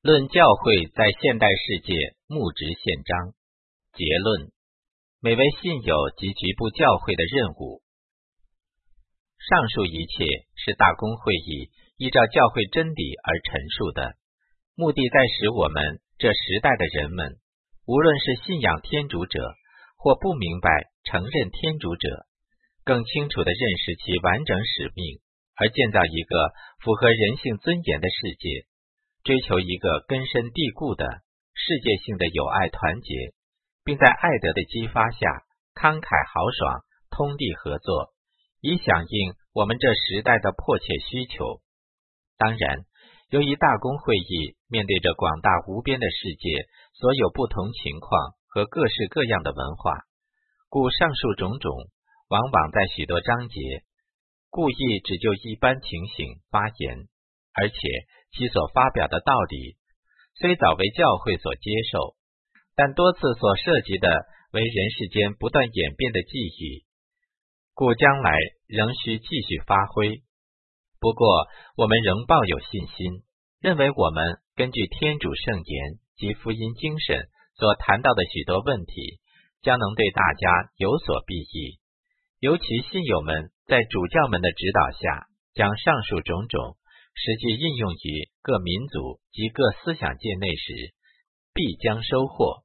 论教会在现代世界牧职宪章。结论：每位信友及局部教会的任务。上述一切是大公会议依照教会真理而陈述的，目的在使我们这时代的人们，无论是信仰天主者或不明白承认天主者，更清楚地认识其完整使命，而建造一个符合人性尊严的世界，追求一个根深蒂固的世界性的友爱团结，并在爱德的激发下慷慨豪爽，通力合作，以响应我们这时代的迫切需求。当然，由于大公会议面对着广大无边的世界所有不同情况和各式各样的文化，故上述种种往往在许多章节故意只就一般情形发言，而且其所发表的道理虽早为教会所接受，但多次所涉及的为人世间不断演变的际遇，故将来仍需继续发挥。不过我们仍抱有信心，认为我们根据天主圣言及福音精神所谈到的许多问题，将能对大家有所裨益。尤其信友们在主教们的指导下，将上述种种实际应用于各民族及各思想界内时，必将收获。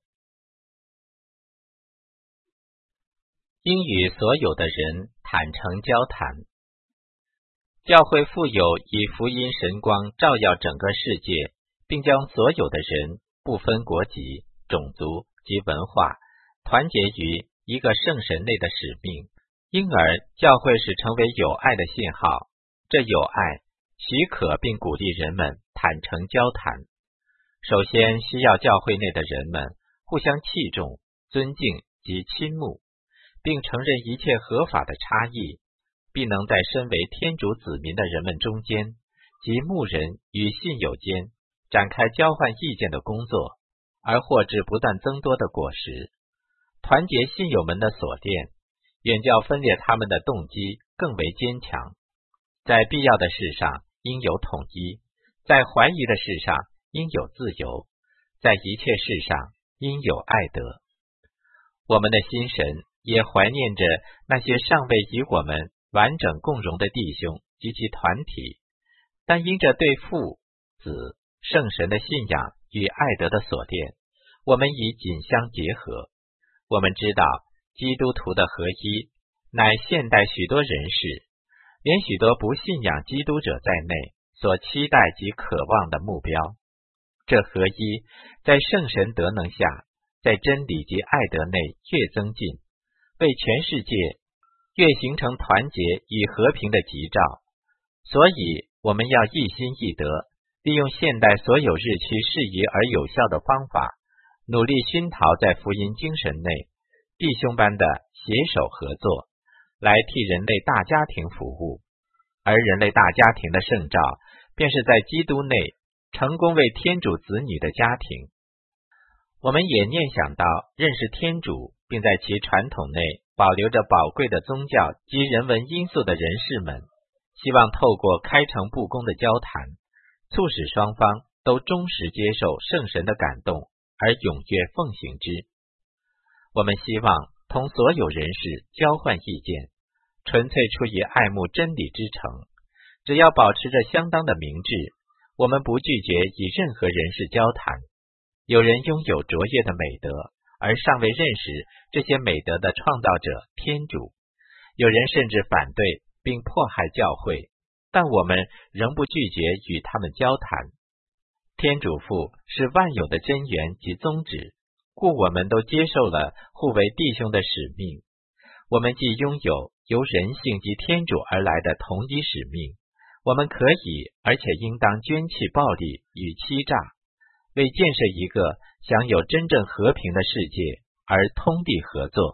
应与所有的人坦诚交谈。教会富有以福音神光照耀整个世界，并将所有的人不分国籍、种族及文化团结于一个圣神内的使命，因而教会是成为友爱的信号。这友爱许可并鼓励人们坦诚交谈。首先需要教会内的人们互相器重、尊敬及亲慕，并承认一切合法的差异，必能在身为天主子民的人们中间及牧人与信友间展开交换意见的工作，而获致不断增多的果实。团结信友们的锁链，远较分裂他们的动机更为坚强。在必要的事上应有统一，在怀疑的事上应有自由，在一切事上应有爱德。我们的心神也怀念着那些尚未与我们完整共融的弟兄及其团体，但因着对父、子、圣神的信仰与爱德的锁链，我们已紧相结合。我们知道基督徒的合一乃现代许多人士，连许多不信仰基督者在内所期待及渴望的目标。这合一在圣神德能下，在真理及爱德内越增进，为全世界越形成团结与和平的吉兆。所以我们要一心一德，利用现代所有日趋适宜而有效的方法，努力熏陶在福音精神内弟兄般的携手合作，来替人类大家庭服务。而人类大家庭的圣召，便是在基督内成功为天主子女的家庭。我们也念想到认识天主，并在其传统内保留着宝贵的宗教及人文因素的人士们，希望透过开诚布公的交谈，促使双方都忠实接受圣神的感动，而踊跃奉行之。我们希望同所有人士交换意见，纯粹出于爱慕真理之诚。只要保持着相当的明智，我们不拒绝与任何人士交谈。有人拥有卓越的美德，而尚未认识这些美德的创造者天主；有人甚至反对并迫害教会，但我们仍不拒绝与他们交谈。天主父是万有的真源及宗旨，故我们都接受了互为弟兄的使命。我们既拥有由人性及天主而来的同一使命，我们可以而且应当捐弃暴力与欺诈，为建设一个享有真正和平的世界而通力合作。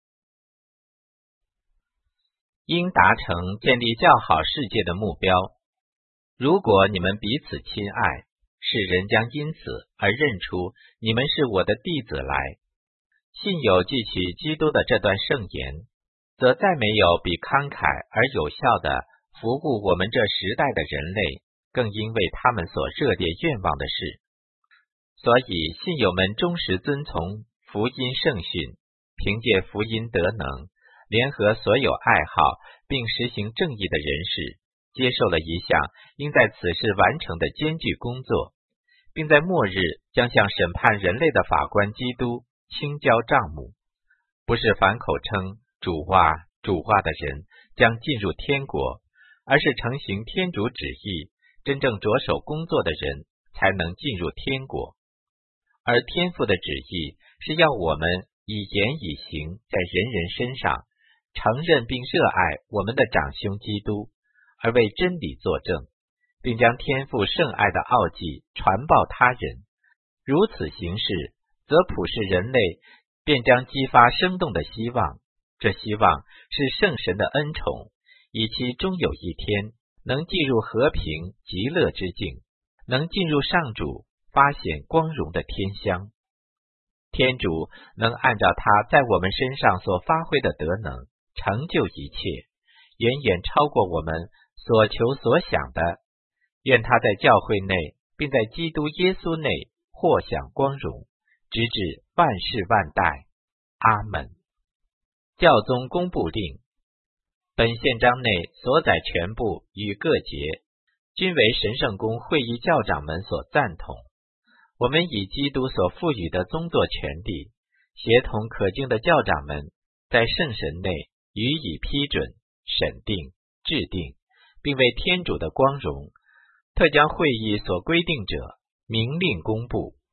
应达成建立较好世界的目标。如果你们彼此亲爱，世人将因此而认出你们是我的弟子来。信友记取基督的这段圣言，则再没有比慷慨而有效的服务我们这时代的人类，更因为他们所热烈愿望的事。 所以信友们忠实遵从福音圣训，凭借福音得能，联合所有爱好并实行正义的人士，接受了一项应在此事完成的艰巨工作，并在末日将向审判人类的法官基督倾交账目。不是反口称主话的人将进入天国，而是承行天主旨意，真正着手工作的人才能进入天国。而天父的旨意是要我们以言以行在人人身上，承认并热爱我们的长兄基督，而为真理作证，并将天父圣爱的奥迹传报他人。如此行事，则普世人类便将激发生动的希望，这希望是圣神的恩宠，以其终有一天能进入和平极乐之境，能进入上主发显光荣的天乡。天主能按照他在我们身上所发挥的德能，成就一切，远远超过我们所求所想的。愿他在教会内，并在基督耶稣内获享光荣，直至万世万代。阿门。教宗公布令。本宪章内所载全部与各节，均为神圣公会议教长们所赞同。我们以基督所赋予的宗座权力，协同可敬的教长们，在圣神内予以批准、审定、制定，并为天主的光荣，特将会议所规定者明令公布。